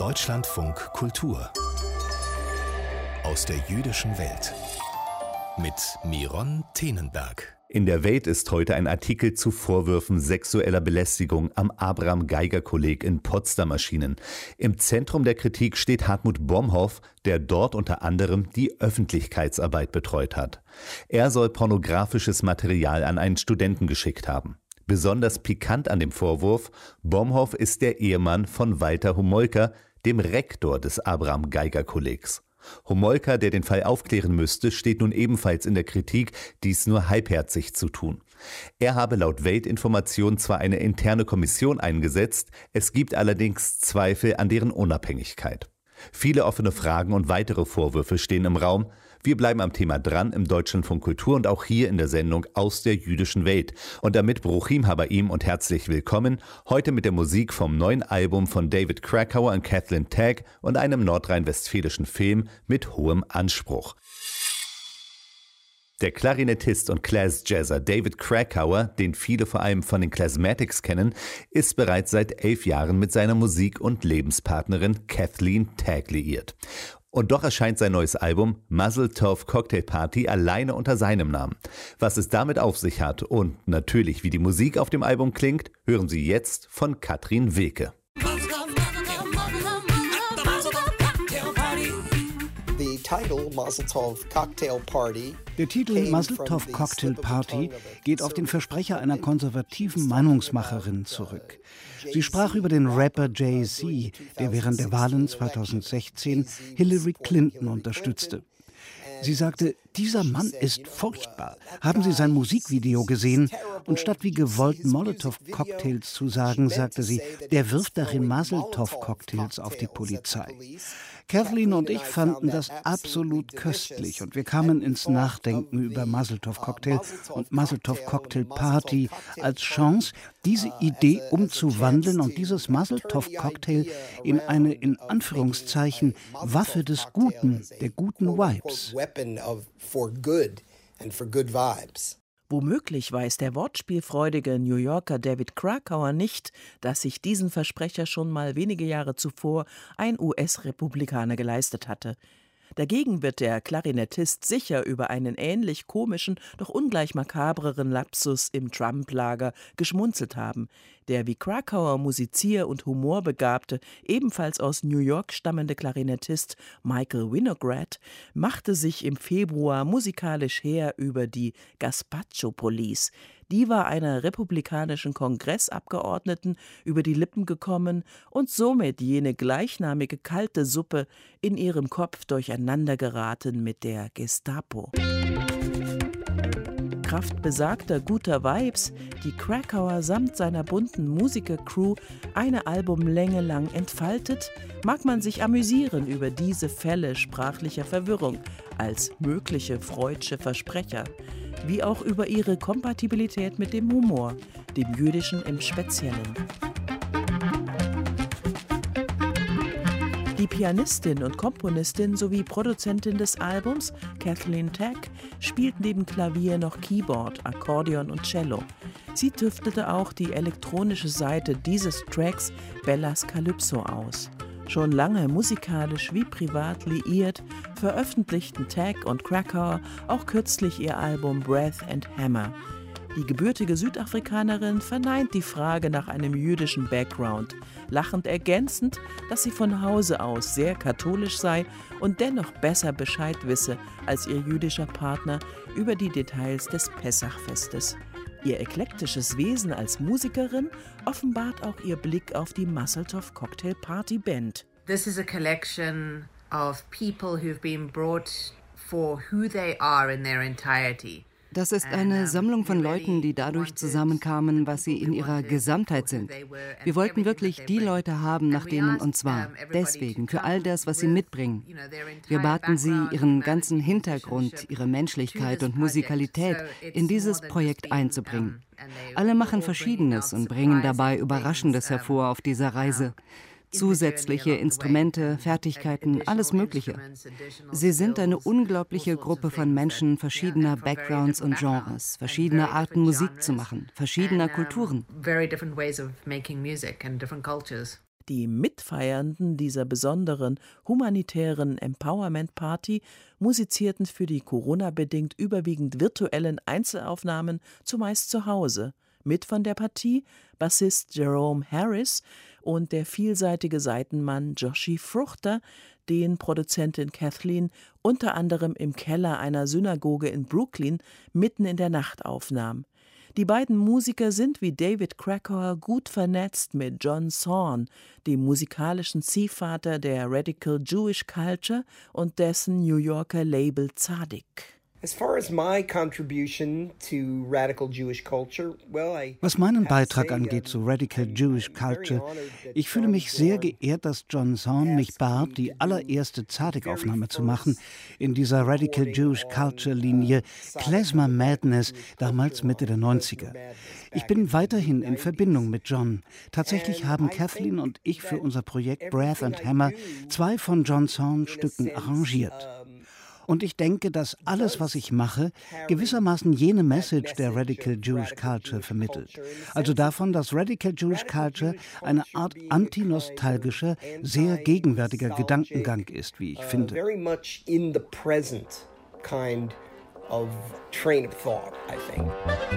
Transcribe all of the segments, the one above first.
Deutschlandfunk Kultur aus der jüdischen Welt mit Miron Tenenberg. In der Welt ist heute ein Artikel zu Vorwürfen sexueller Belästigung am Abraham-Geiger-Kolleg in Potsdam erschienen. Im Zentrum der Kritik steht Hartmut Bomhoff, der dort unter anderem die Öffentlichkeitsarbeit betreut hat. Er soll pornografisches Material an einen Studenten geschickt haben. Besonders pikant an dem Vorwurf: Bomhoff ist der Ehemann von Walter Homolka, dem Rektor des Abraham-Geiger-Kollegs. Homolka, der den Fall aufklären müsste, steht nun ebenfalls in der Kritik, dies nur halbherzig zu tun. Er habe laut Weltinformation zwar eine interne Kommission eingesetzt, es gibt allerdings Zweifel an deren Unabhängigkeit. Viele offene Fragen und weitere Vorwürfe stehen im Raum. Wir bleiben am Thema dran im Deutschlandfunk Kultur und auch hier in der Sendung Aus der jüdischen Welt. Und damit Bruchim Habaim und herzlich willkommen. Heute mit der Musik vom neuen Album von David Krakauer und Kathleen Tagg und einem nordrhein-westfälischen Film mit hohem Anspruch. Der Klarinettist und Class-Jazzer David Krakauer, den viele vor allem von den Classmatics kennen, ist bereits seit 11 Jahren mit seiner Musik- und Lebenspartnerin Kathleen Tagg liiert. Und doch erscheint sein neues Album Mazel Tov Cocktail Party alleine unter seinem Namen. Was es damit auf sich hat und natürlich wie die Musik auf dem Album klingt, hören Sie jetzt von Katrin Wilke. Der Titel Mazel Tov Cocktail Party geht auf den Versprecher einer konservativen Meinungsmacherin zurück. Sie sprach über den Rapper Jay-Z, der während der Wahlen 2016 Hillary Clinton unterstützte. Sie sagte, dieser Mann ist furchtbar. Haben Sie sein Musikvideo gesehen? Und statt wie gewollt Molotow-Cocktails zu sagen, sagte sie, der wirft darin Mazel-Tov-Cocktails auf die Polizei. Kathleen und ich fanden das absolut köstlich und wir kamen ins Nachdenken über Mazel-Tov-Cocktail und Mazel-Tov-Cocktail-Party als Chance, diese Idee umzuwandeln und dieses Mazel-Tov-Cocktail in eine, in Anführungszeichen, Waffe des Guten, der guten Vibes. Womöglich weiß der wortspielfreudige New Yorker David Krakauer nicht, dass sich diesen Versprecher schon mal wenige Jahre zuvor ein US-Republikaner geleistet hatte. Dagegen wird der Klarinettist sicher über einen ähnlich komischen, doch ungleich makabreren Lapsus im Trump-Lager geschmunzelt haben. Der wie Krakauer Musizier- und Humorbegabte, ebenfalls aus New York stammende Klarinettist Michael Winograd machte sich im Februar musikalisch her über die Gazpacho Police. Die war einer republikanischen Kongressabgeordneten über die Lippen gekommen und somit jene gleichnamige kalte Suppe in ihrem Kopf durcheinander geraten mit der Gestapo. Kraft besagter guter Vibes, die Krakauer samt seiner bunten Musiker-Crew eine Albumlänge lang entfaltet, mag man sich amüsieren über diese Fälle sprachlicher Verwirrung als mögliche freudsche Versprecher, wie auch über ihre Kompatibilität mit dem Humor, dem jüdischen im Speziellen. Die Pianistin und Komponistin sowie Produzentin des Albums, Kathleen Tagg, spielt neben Klavier noch Keyboard, Akkordeon und Cello. Sie tüftete auch die elektronische Seite dieses Tracks Bellas Calypso aus. Schon lange musikalisch wie privat liiert, veröffentlichten Tagg und Krakauer auch kürzlich ihr Album Breath and Hammer. Die gebürtige Südafrikanerin verneint die Frage nach einem jüdischen Background, lachend ergänzend, dass sie von Hause aus sehr katholisch sei und dennoch besser Bescheid wisse als ihr jüdischer Partner über die Details des Pessachfestes. Ihr eklektisches Wesen als Musikerin offenbart auch ihr Blick auf die Mazel Tov Cocktail Party Band. This is a collection of people who've been brought for who they are in their entirety. Das ist eine Sammlung von Leuten, die dadurch zusammenkamen, was sie in ihrer Gesamtheit sind. Wir wollten wirklich die Leute haben, nach denen uns war. Deswegen, für all das, was sie mitbringen. Wir baten sie, ihren ganzen Hintergrund, ihre Menschlichkeit und Musikalität in dieses Projekt einzubringen. Alle machen Verschiedenes und bringen dabei Überraschendes hervor auf dieser Reise. Zusätzliche Instrumente, Fertigkeiten, alles Mögliche. Sie sind eine unglaubliche Gruppe von Menschen verschiedener Backgrounds und Genres, verschiedener Arten Musik zu machen, verschiedener Kulturen. Die Mitfeiernden dieser besonderen humanitären Empowerment-Party musizierten für die Corona-bedingt überwiegend virtuellen Einzelaufnahmen zumeist zu Hause. Mit von der Partie Bassist Jerome Harris und der vielseitige Saitenmann Joshi Fruchter, den Produzentin Kathleen unter anderem im Keller einer Synagoge in Brooklyn mitten in der Nacht aufnahm. Die beiden Musiker sind wie David Krakauer gut vernetzt mit John Zorn, dem musikalischen Ziehvater der Radical Jewish Culture und dessen New Yorker Label Tzadik. Was meinen Beitrag angeht zu Radical Jewish Culture, ich fühle mich sehr geehrt, dass John Zorn mich bat, die allererste Tzadik-Aufnahme zu machen in dieser Radical Jewish Culture-Linie Klezmer Madness, damals Mitte der 90er. Ich bin weiterhin in Verbindung mit John. Tatsächlich haben Kathleen und ich für unser Projekt Breath and Hammer 2 von John Zorns Stücken arrangiert. Und ich denke, dass alles, was ich mache, gewissermaßen jene Message der Radical Jewish Culture vermittelt. Also davon, dass Radical Jewish Culture eine Art antinostalgischer, sehr gegenwärtiger Gedankengang ist, wie ich finde. Very much in the present kind of train of thought, I think.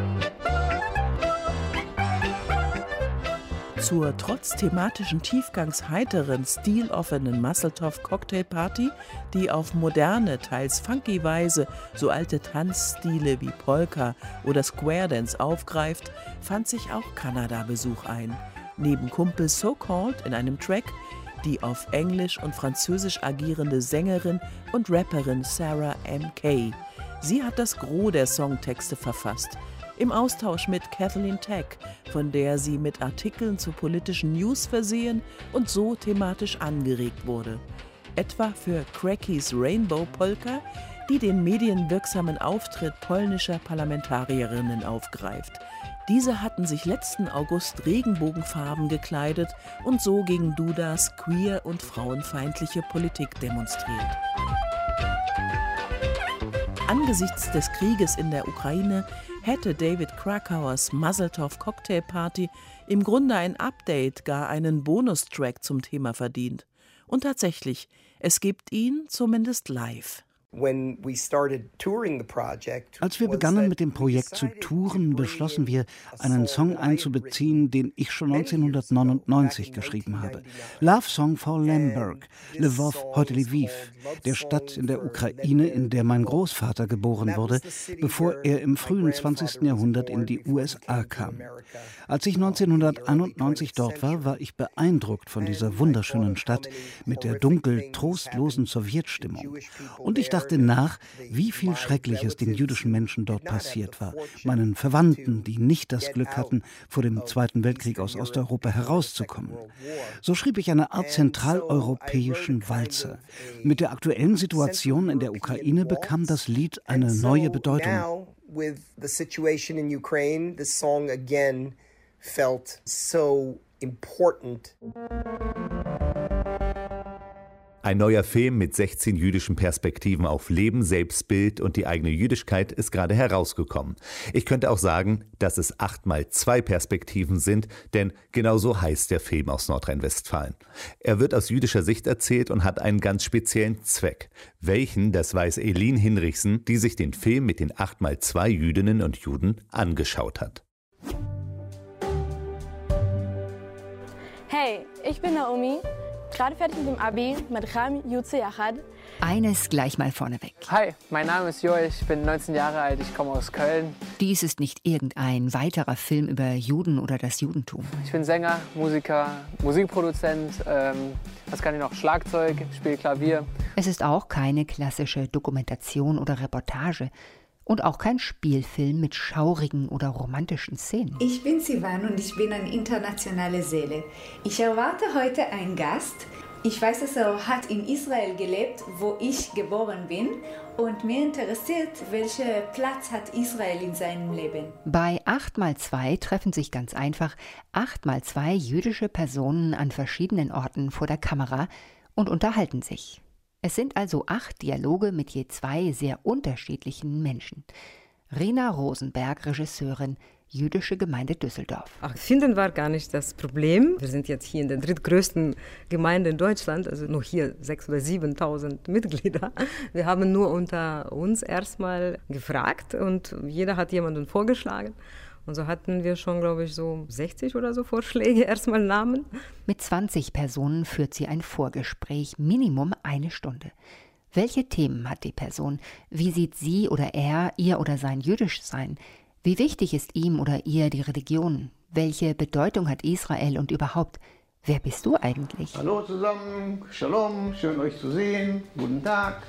Zur trotz thematischen Tiefgangs heiteren, stiloffenen Musseltoff-Cocktailparty, die auf moderne, teils funky Weise so alte Tanzstile wie Polka oder Square Dance aufgreift, fand sich auch Kanada-Besuch ein. Neben Kumpel So Called in einem Track die auf Englisch und Französisch agierende Sängerin und Rapperin Sarah M.K. Sie hat das Gros der Songtexte verfasst. Im Austausch mit Kathleen Tack, von der sie mit Artikeln zu politischen News versehen und so thematisch angeregt wurde. Etwa für Crackys Rainbow Polka, die den medienwirksamen Auftritt polnischer Parlamentarierinnen aufgreift. Diese hatten sich letzten August regenbogenfarben gekleidet und so gegen Dudas queer- und frauenfeindliche Politik demonstriert. Angesichts des Krieges in der Ukraine hätte David Krakauers Musseltoff-Cocktailparty im Grunde ein Update, gar einen Bonustrack zum Thema verdient. Und tatsächlich, es gibt ihn zumindest live. Als wir begannen mit dem Projekt zu touren, beschlossen wir, einen Song einzubeziehen, den ich schon 1999 geschrieben habe. Love Song for Lemberg, Lvov, heute Lviv, der Stadt in der Ukraine, in der mein Großvater geboren wurde, bevor er im frühen 20. Jahrhundert in die USA kam. Als ich 1991 dort war, war ich beeindruckt von dieser wunderschönen Stadt mit der dunkel trostlosen Sowjetstimmung. Und ich dachte nach, wie viel Schreckliches den jüdischen Menschen dort passiert war, meinen Verwandten, die nicht das Glück hatten, vor dem Zweiten Weltkrieg aus Osteuropa herauszukommen. So schrieb ich eine Art zentraleuropäischen Walzer. Mit der aktuellen Situation in der Ukraine bekam das Lied eine neue Bedeutung. Felt so important. Ein neuer Film mit 16 jüdischen Perspektiven auf Leben, Selbstbild und die eigene Jüdischkeit ist gerade herausgekommen. Ich könnte auch sagen, dass es 8x2 Perspektiven sind, denn genau so heißt der Film aus Nordrhein-Westfalen. Er wird aus jüdischer Sicht erzählt und hat einen ganz speziellen Zweck. Welchen, das weiß Elin Hinrichsen, die sich den Film mit den 8x2 Jüdinnen und Juden angeschaut hat. Hey, ich bin Naomi, gerade fertig mit dem Abi, mit Ram Jutze Yachad. Eines gleich mal vorneweg. Hi, mein Name ist Joel, ich bin 19 Jahre alt, ich komme aus Köln. Dies ist nicht irgendein weiterer Film über Juden oder das Judentum. Ich bin Sänger, Musiker, Musikproduzent, was kann ich noch, Schlagzeug, spiele Klavier. Es ist auch keine klassische Dokumentation oder Reportage. Und auch kein Spielfilm mit schaurigen oder romantischen Szenen. Ich bin Sivan und ich bin eine internationale Seele. Ich erwarte heute einen Gast. Ich weiß, dass er hat in Israel gelebt, wo ich geboren bin. Und mir interessiert, welchen Platz hat Israel in seinem Leben. Bei 8x2 treffen sich ganz einfach 8x2 jüdische Personen an verschiedenen Orten vor der Kamera und unterhalten sich. Es sind also 8 Dialoge mit je 2 sehr unterschiedlichen Menschen. Rina Rosenberg, Regisseurin, jüdische Gemeinde Düsseldorf. Finden war gar nicht das Problem. Wir sind jetzt hier in der drittgrößten Gemeinde in Deutschland, also nur hier 6.000 oder 7.000 Mitglieder. Wir haben nur unter uns erstmal gefragt und jeder hat jemanden vorgeschlagen. Und so hatten wir schon, glaube ich, so 60 oder so Vorschläge, erstmal Namen. Mit 20 Personen führt sie ein Vorgespräch, Minimum 1 Stunde. Welche Themen hat die Person? Wie sieht sie oder er, ihr oder sein Jüdischsein? Wie wichtig ist ihm oder ihr die Religion? Welche Bedeutung hat Israel und überhaupt? Wer bist du eigentlich? Hallo zusammen, Shalom, schön euch zu sehen, guten Tag.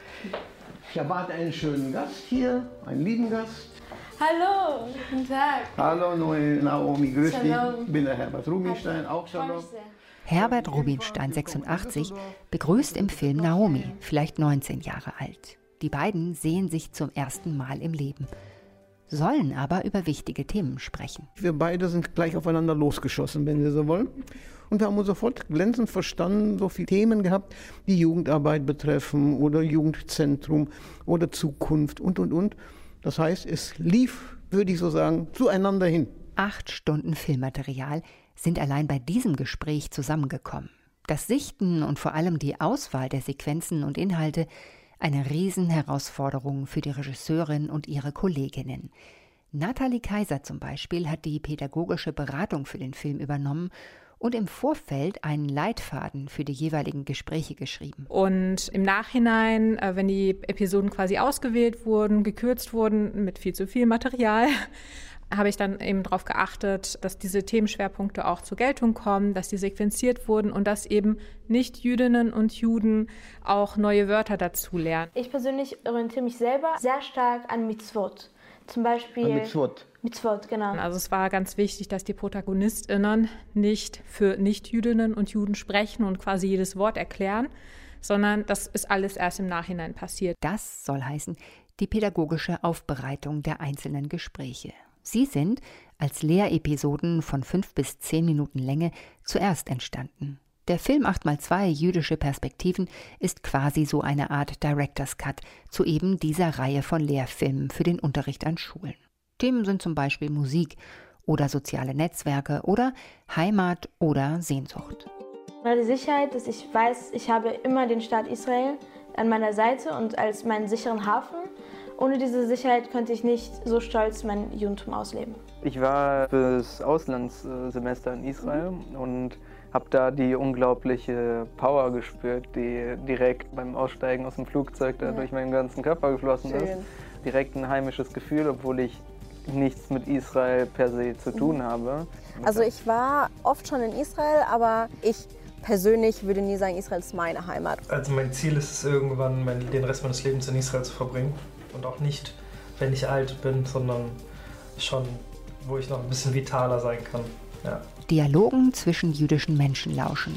Ich erwarte einen schönen Gast hier, einen lieben Gast. Hallo, guten Tag. Hallo Naomi, grüß dich. Ich bin der Herbert Rubinstein, auch Shalom. Herbert Rubinstein, 86, begrüßt im Film Naomi, vielleicht 19 Jahre alt. Die beiden sehen sich zum ersten Mal im Leben, sollen aber über wichtige Themen sprechen. Wir beide sind gleich aufeinander losgeschossen, wenn Sie so wollen. Und wir haben uns sofort glänzend verstanden, so viele Themen gehabt, die Jugendarbeit betreffen oder Jugendzentrum oder Zukunft und. Das heißt, es lief, würde ich so sagen, zueinander hin. 8 Stunden Filmmaterial sind allein bei diesem Gespräch zusammengekommen. Das Sichten und vor allem die Auswahl der Sequenzen und Inhalte eine Riesenherausforderung für die Regisseurin und ihre Kolleginnen. Nathalie Kaiser zum Beispiel hat die pädagogische Beratung für den Film übernommen und im Vorfeld einen Leitfaden für die jeweiligen Gespräche geschrieben. Und im Nachhinein, wenn die Episoden quasi ausgewählt wurden, gekürzt wurden mit viel zu viel Material, habe ich dann eben darauf geachtet, dass diese Themenschwerpunkte auch zur Geltung kommen, dass die sequenziert wurden und dass eben Nicht-Jüdinnen und Juden auch neue Wörter dazu lernen. Ich persönlich orientiere mich selber sehr stark an Mitzvot. Zum Beispiel Mitzvot, genau. Also es war ganz wichtig, dass die ProtagonistInnen nicht für Nicht-Jüdinnen und Juden sprechen und quasi jedes Wort erklären, sondern das ist alles erst im Nachhinein passiert. Das soll heißen, die pädagogische Aufbereitung der einzelnen Gespräche. Sie sind als Lehrepisoden von 5 bis 10 Minuten Länge zuerst entstanden. Der Film 8x2 jüdische Perspektiven ist quasi so eine Art Director's Cut zu eben dieser Reihe von Lehrfilmen für den Unterricht an Schulen. Themen sind zum Beispiel Musik oder soziale Netzwerke oder Heimat oder Sehnsucht. Die Sicherheit, dass ich weiß, ich habe immer den Staat Israel an meiner Seite und als meinen sicheren Hafen. Ohne diese Sicherheit könnte ich nicht so stolz mein Judentum ausleben. Ich war fürs Auslandssemester in Israel und habe da die unglaubliche Power gespürt, die direkt beim Aussteigen aus dem Flugzeug da durch meinen ganzen Körper geflossen ist. Direkt ein heimisches Gefühl, obwohl ich nichts mit Israel per se zu tun habe. Also ich war oft schon in Israel, aber ich persönlich würde nie sagen, Israel ist meine Heimat. Also mein Ziel ist es irgendwann, den Rest meines Lebens in Israel zu verbringen. Und auch nicht, wenn ich alt bin, sondern schon, wo ich noch ein bisschen vitaler sein kann. Ja. Dialogen zwischen jüdischen Menschen lauschen.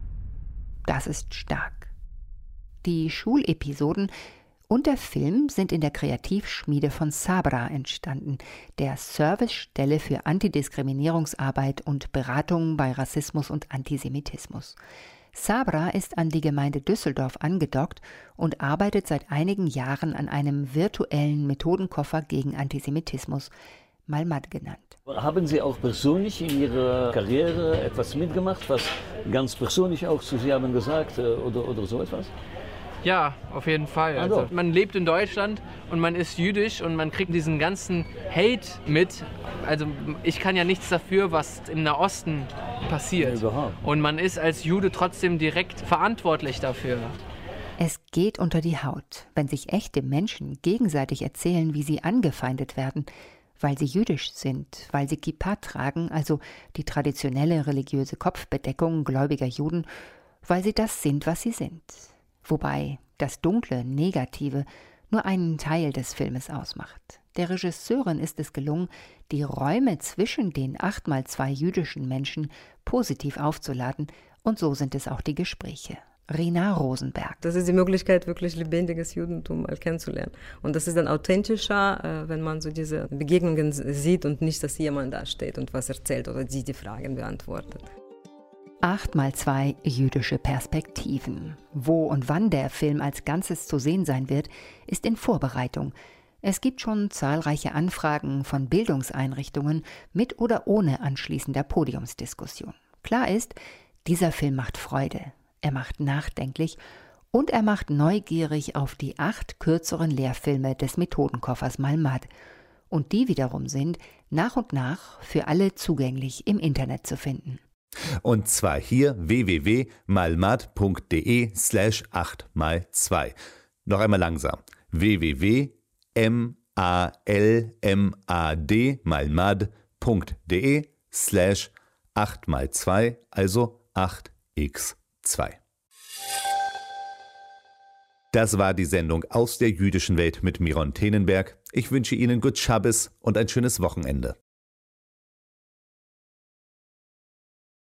Das ist stark. Die Schulepisoden und der Film sind in der Kreativschmiede von Sabra entstanden, der Servicestelle für Antidiskriminierungsarbeit und Beratung bei Rassismus und Antisemitismus. Sabra ist an die Gemeinde Düsseldorf angedockt und arbeitet seit einigen Jahren an einem virtuellen Methodenkoffer gegen Antisemitismus, Malmad genannt. Haben Sie auch persönlich in Ihrer Karriere etwas mitgemacht, was ganz persönlich auch zu Sie haben gesagt oder so etwas? Ja, auf jeden Fall. Also, man lebt in Deutschland und man ist jüdisch und man kriegt diesen ganzen Hate mit. Also ich kann ja nichts dafür, was im Nahosten passiert. Ja, und man ist als Jude trotzdem direkt verantwortlich dafür. Es geht unter die Haut, wenn sich echte Menschen gegenseitig erzählen, wie sie angefeindet werden, weil sie jüdisch sind, weil sie Kippa tragen, also die traditionelle religiöse Kopfbedeckung gläubiger Juden, weil sie das sind, was sie sind. Wobei das Dunkle, Negative nur einen Teil des Filmes ausmacht. Der Regisseurin ist es gelungen, die Räume zwischen den 8x2 jüdischen Menschen positiv aufzuladen, und so sind es auch die Gespräche. Rina Rosenberg. Das ist die Möglichkeit, wirklich lebendiges Judentum mal kennenzulernen. Und das ist dann authentischer, wenn man so diese Begegnungen sieht und nicht, dass jemand da steht und was erzählt oder sie die Fragen beantwortet. 8x2 jüdische Perspektiven. Wo und wann der Film als Ganzes zu sehen sein wird, ist in Vorbereitung. Es gibt schon zahlreiche Anfragen von Bildungseinrichtungen mit oder ohne anschließender Podiumsdiskussion. Klar ist, dieser Film macht Freude, er macht nachdenklich und er macht neugierig auf die 8 kürzeren Lehrfilme des Methodenkoffers Malmad. Und die wiederum sind nach und nach für alle zugänglich im Internet zu finden. Und zwar hier www.malmad.de/8x2. Noch einmal langsam. www.malmad.de/8x2, also 8x2. Das war die Sendung aus der jüdischen Welt mit Miron Tenenberg. Ich wünsche Ihnen gut Schabbes und ein schönes Wochenende.